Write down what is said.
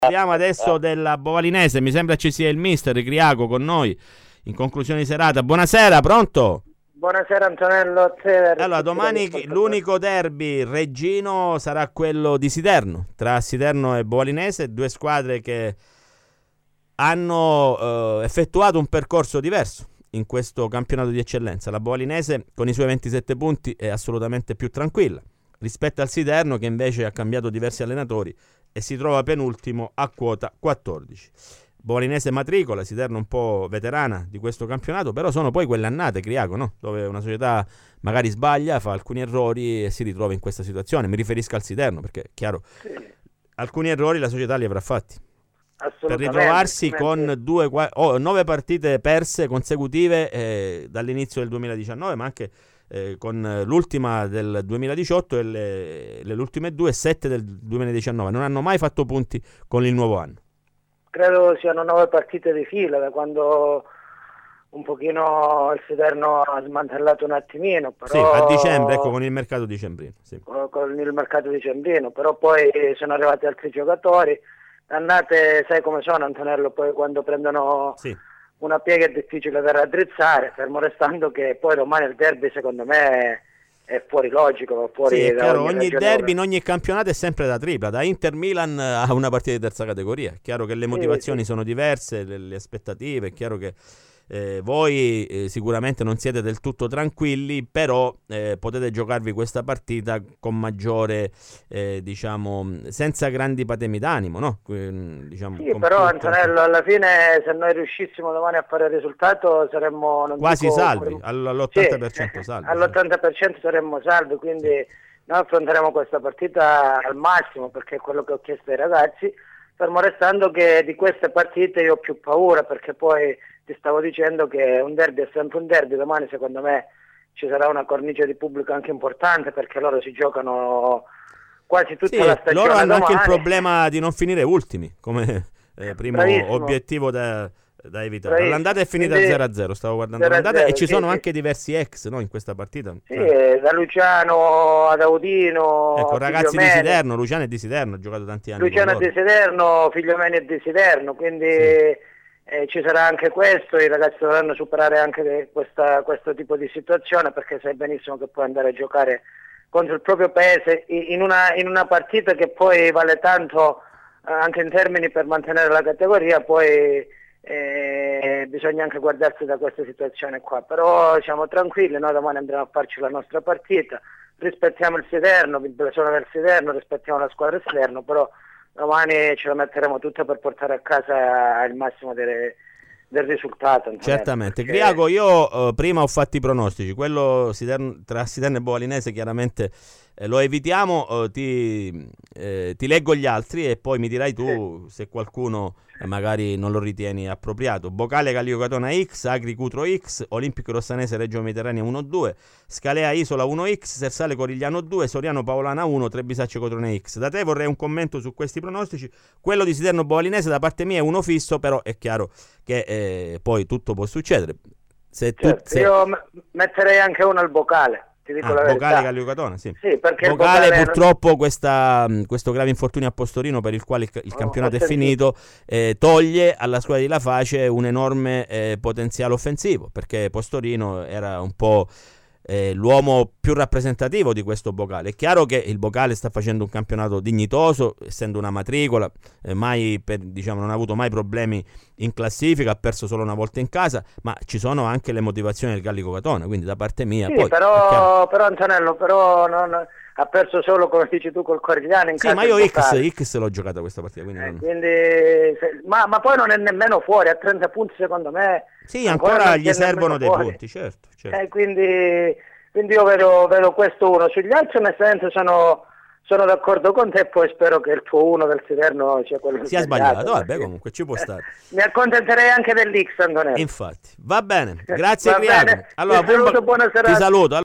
Parliamo adesso della Bovalinese, mi sembra ci sia il mister Criaco con noi in conclusione di serata. Buonasera, pronto? Buonasera Antonello. Allora, domani l'unico derby reggino sarà quello di Siderno, tra Siderno e Bovalinese, due squadre che hanno effettuato un percorso diverso in questo campionato di eccellenza. La Bovalinese con i suoi 27 punti è assolutamente più tranquilla rispetto al Siderno, che invece ha cambiato diversi allenatori e si trova penultimo a quota 14. Bovalinese matricola, Siderno un po' veterana di questo campionato, però sono poi quelle annate, Criaco, no? Dove una società magari sbaglia, fa alcuni errori e si ritrova in questa situazione. Mi riferisco al Siderno perché, chiaro, sì, alcuni errori la società li avrà fatti. Per assolutamente, ritrovarsi con 9 partite perse consecutive dall'inizio del 2019, ma anche con l'ultima del 2018 e le ultime 7 del 2019. Non hanno mai fatto punti con il nuovo anno. credo siano 9 partite di fila da quando un pochino il Siderno ha smantellato un attimino, però Sì, a dicembre, ecco, con il mercato dicembrino. Sì. con il mercato dicembrino, però poi sono arrivati altri giocatori. Annate, sai come sono Antonello, poi quando prendono Sì. una piega è difficile da raddrizzare, fermo restando che poi domani il derby secondo me è fuori logico, va fuori Sì, è da chiaro, ogni ogni ragionevole. derby in ogni campionato è sempre da tripla, da Inter Milan a una partita di terza categoria. È chiaro che le motivazioni sì. sono diverse, le aspettative, è chiaro che voi sicuramente non siete del tutto tranquilli, però potete giocarvi questa partita con maggiore, diciamo, senza grandi patemi d'animo, no? Diciamo, Sì, però Antonello, alla fine se noi riuscissimo domani a fare il risultato saremmo quasi salvi, all'80% sì, salvi. all'80% saremmo salvi, quindi noi affronteremo questa partita al massimo, perché è quello che ho chiesto ai ragazzi, fermo restando che di queste partite io ho più paura, perché poi ti stavo dicendo che un derby è sempre un derby. Domani secondo me ci sarà una cornice di pubblico anche importante, perché loro si giocano quasi tutta la stagione. Loro hanno anche il domani. problema di non finire ultimi come primo Bravissimo. obiettivo da evitare. Bravissimo. L'andata è finita Quindi 0-0, stavo guardando 0-0, l'andata e ci sì, sono sì. anche diversi ex, no, in questa partita. Sì, da Luciano ad Audino, Ecco, a ragazzi di Figliomeni. Siderno, Luciano è di Siderno, ha giocato tanti anni Luciano è con di loro. Siderno, Figliomeni è di Siderno, quindi Sì. ci sarà anche questo. I ragazzi dovranno superare anche questo tipo di situazione, perché sai benissimo che puoi andare a giocare contro il proprio paese in una partita che poi vale tanto anche in termini per mantenere la categoria. Poi bisogna anche guardarsi da questa situazione qua, però siamo tranquilli, noi domani andremo a farci la nostra partita, rispettiamo il Siderno, il blasone del Siderno, rispettiamo la squadra del Siderno, però domani ce la metteremo tutta per portare a casa il massimo del risultato, Antonello, Certamente. perché Criaco, io prima ho fatto i pronostici, quello tra Siderno e Bovalinese chiaramente lo evitiamo, ti leggo gli altri e poi mi dirai tu se qualcuno magari non lo ritieni appropriato. Bocale Calico Catona X, Agri Cutro X, Olimpico Rossanese Reggio Mediterranea 1-2, Scalea Isola 1X, Sersale Corigliano 2, Soriano Paolana 1, Trebisacce Cotrone X. Da te vorrei un commento su questi pronostici. Quello di Siderno Bovalinese da parte mia è uno fisso, però è chiaro che poi tutto può succedere. Io metterei anche uno al Bocale, ti dico la verità. Bocale Calico Catona, sì. Sì, perché Bocale il Bocale purtroppo questo grave infortunio a Postorino, per il quale il campionato è finito, toglie alla squadra di Laface un enorme potenziale offensivo, perché Postorino era un po' l'uomo più rappresentativo di questo Bocale. È chiaro che il Bocale sta facendo un campionato dignitoso, essendo una matricola, non ha avuto mai problemi in classifica, ha perso solo una volta in casa, ma ci sono anche le motivazioni del Gallico Catona, quindi da parte mia sì, poi, però Antonello, ha perso solo, come dici tu, col Corigliano in casa. Sì, ma io il Bocale. X l'ho giocata questa partita, quindi ma poi non è nemmeno fuori, a 30 punti secondo me. sì, ancora gli servono dei punti, certo. Quindi io vedo questo uno. Sugli altri onestamente sono d'accordo con te, e poi spero che il tuo uno del Siderno sia quello sia sbagliato. Vabbè, comunque ci può stare. Mi accontenterei anche dell'X, Antonello. Infatti, va bene, grazie Va Criaco. bene. Allora, Ti saluto, buona serata. ti saluto.